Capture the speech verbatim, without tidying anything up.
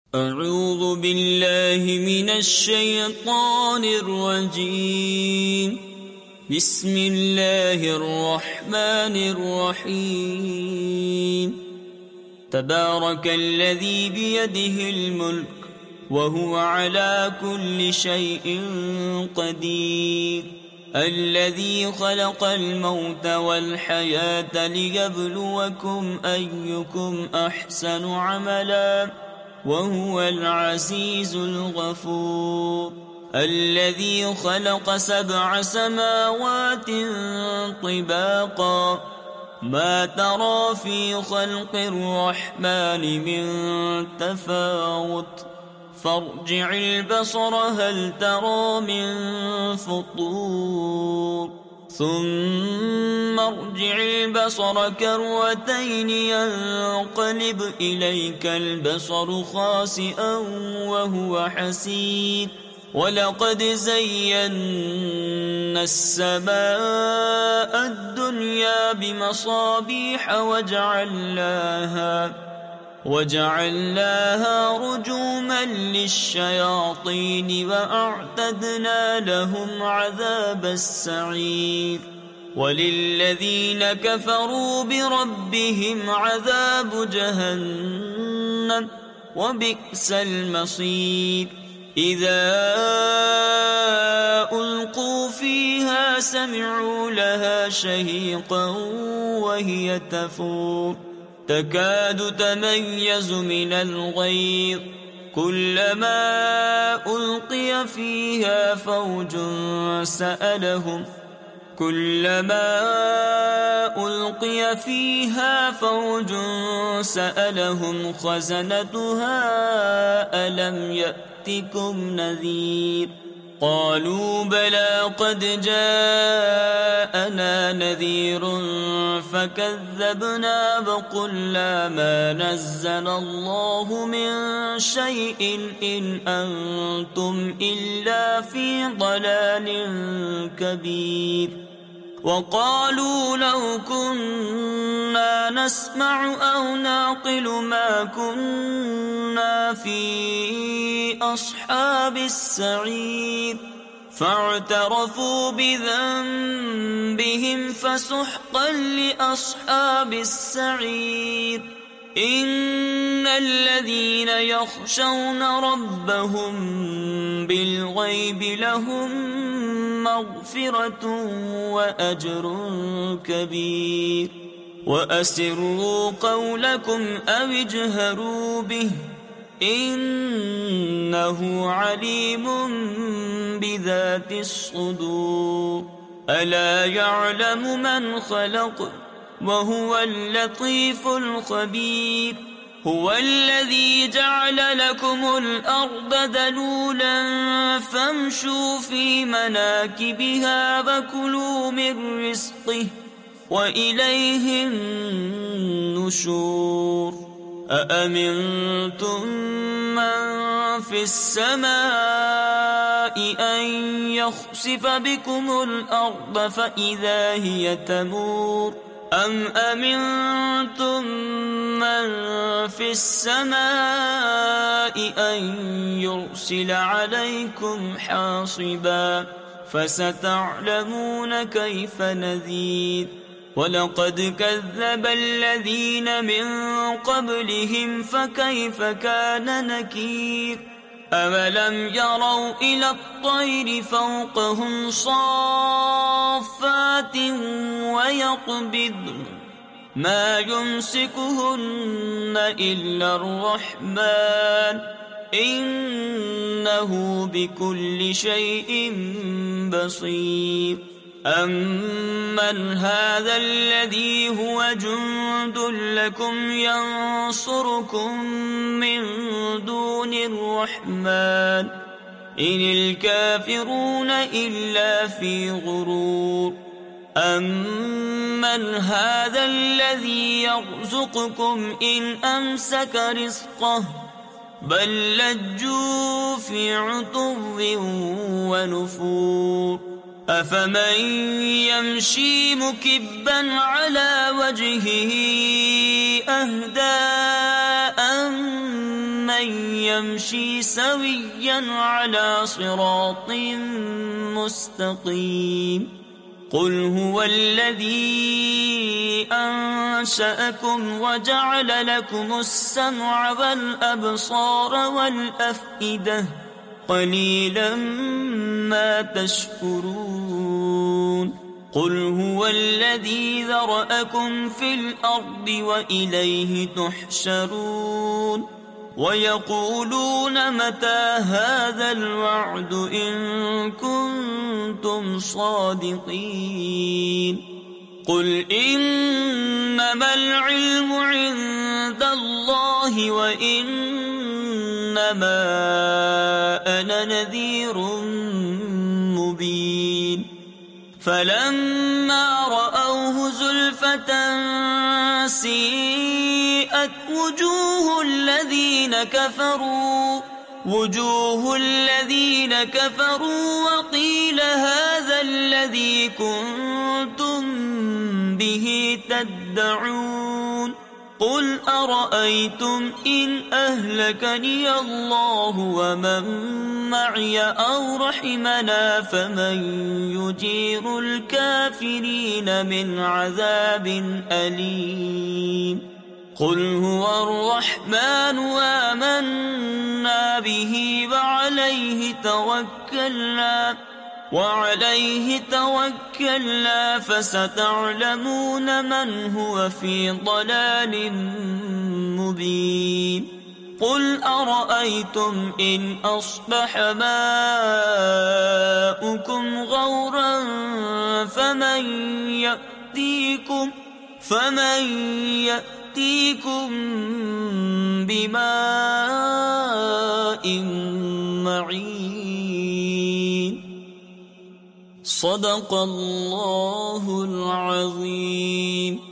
اعوذ باللہ من الشیطان الرجیم بسم اللہ الرحمن الرحیم تبارک الذی بیدہ الملک وهو على كل شيء قدير الذي خلق الموت والحياة ليبلوكم أيكم أحسن عملا وهو العزيز الغفور الذي خلق سبع سماوات طباقا ما ترى في خلق الرحمن من تفاوت فارجع البصر هل ترى من فطور ثم ارجع البصر كرتين ينقلب إليك البصر خاسئا وهو حسير ولقد زينا السماء الدنيا بمصابيح وجعلناها وَجَعَلْنَاهَا رُجُومًا لِلشَّيَاطِينِ وَأَعْتَدْنَا لَهُمْ عَذَابَ السَّعِيرِ وَلِلَّذِينَ كَفَرُوا بِرَبِّهِمْ عَذَابُ جَهَنَّمَ وَبِئْسَ الْمَصِيرُ إِذَا أُلْقُوا فِيهَا سَمِعُوا لَهَا شَهِيقًا وَهِيَ تَفُورُ تكاد تميز من الغيظ كلما ألقي فيها فوج سألهم كلما ألقي فيها فوج سألهم خزنتها ألم يأتكم نذير قالوا بلى قد جاءنا نذير فكذبنا وقلنا ما نزل الله من شيء إن أنتم إلا في ضلال كبير وقالوا لو كنا نسمع أو نعقل ما كنا في أصحاب السعير فاعترفوا بذنبهم فسحقا لأصحاب السعير إن الذين يخشون ربهم بالغيب لهم مغفرة وأجر كبير وأسروا قولكم أو اجهروا به إنه عليم بذات الصدور ألا يعلم من خلق وهو اللطيف الخبير هو الذي جعل لكم الأرض ذلولا فامشوا في مناكبها وكلوا من رزقه وإليه النشور أأمنتم من في السماء أن يخسف بكم الأرض فإذا هي تمور أم أمنتم من في السماء أن يرسل عليكم حاصبا فستعلمون كيف نذير وَلَقَدْ كَذَّبَ الَّذِينَ مِن قَبْلِهِمْ فَكَيْفَ كَانَ نَكِيرِ أَوَلَمْ يَرَوْا إِلَى الطَّيْرِ فَوْقَهُمْ صَافَّاتٍ وَيَقْبِضْنَ مَا يُمْسِكُهُنَّ إِلَّا الرَّحْمَنُ إِنَّهُ بِكُلِّ شَيْءٍ بَصِيرٌ أَمَّنْ هَذَا الَّذِي هُوَ جُندٌ لَكُمْ يَنصُرُكُم مِّن دُونِ الرَّحْمَنِ إِنِ الْكَافِرُونَ إِلَّا فِي غُرُورٍ أَمَّنْ هَذَا الَّذِي يَرْزُقُكُمْ إِنْ أَمْسَكَ رِزْقَهُ بَل لَّجُّوا فِي عُتُوٍّ وَنُفُورٍ أَفَمَن يَمْشِي مُكِبًّا عَلَى وَجْهِهِ أَهْدَىٰ أَمَّن أَفَمَن يَمْشِي سَوِيًّا عَلَى صِرَاطٍ مُّسْتَقِيمٍ قُلْ هُوَ الَّذِي أَنشَأَكُمْ وَجَعَلَ لَكُمُ السَّمْعَ وَالْأَبْصَارَ وَالْأَفْئِدَةَ قَلِيلًا مَا تَشْكُرُونَ قُلْ هُوَ الَّذِي ذَرَأَكُمْ فِي الْأَرْضِ وَإِلَيْهِ تُحْشَرُونَ وَيَقُولُونَ مَتَى هَذَا الْوَعْدُ إِن كُنتُمْ صَادِقِينَ قُلْ إِنَّمَا الْعِلْمُ عِندَ اللَّهِ وَإِنَّمَا أَنَا نَذِيرٌ مُّبِينٌ فَلَمَّا رَأَوْهُ زُلْفَةً سِيئَتْ وُجُوهُ الَّذِينَ كَفَرُوا وُجُوهُ الَّذِينَ كَفَرُوا وَقِيلَ هَذَا الَّذِي كُنتُم بِهِ تَدَّعُونَ قُلْ أَرَأَيْتُمْ إِنْ أَهْلَكَنِيَ اللَّهُ وَمَن مَّعِيَ أَوْ رَحِمَنَا فَمَن يُجِيرُ الْكَافِرِينَ مِنْ عَذَابٍ أَلِيمٍ قُلْ هُوَ الرَّحْمَنُ آمَنَّا بِهِ وَعَلَيْهِ تَوَكَّلْنَا وَعَلَيْهِ تَوَكَّلْنَا فَسَتَعْلَمُونَ مَنْ هُوَ فِي ضَلَالٍ مُّبِينٍ قُلْ أَرَأَيْتُمْ إِنْ أَصْبَحَ مَاؤُكُمْ غَوْرًا فَمَن يَأْتِيكُم فَمَن يَأْتِيكُم بِمَاءٍ مَّعِينٍ صدق اللہ العظیم.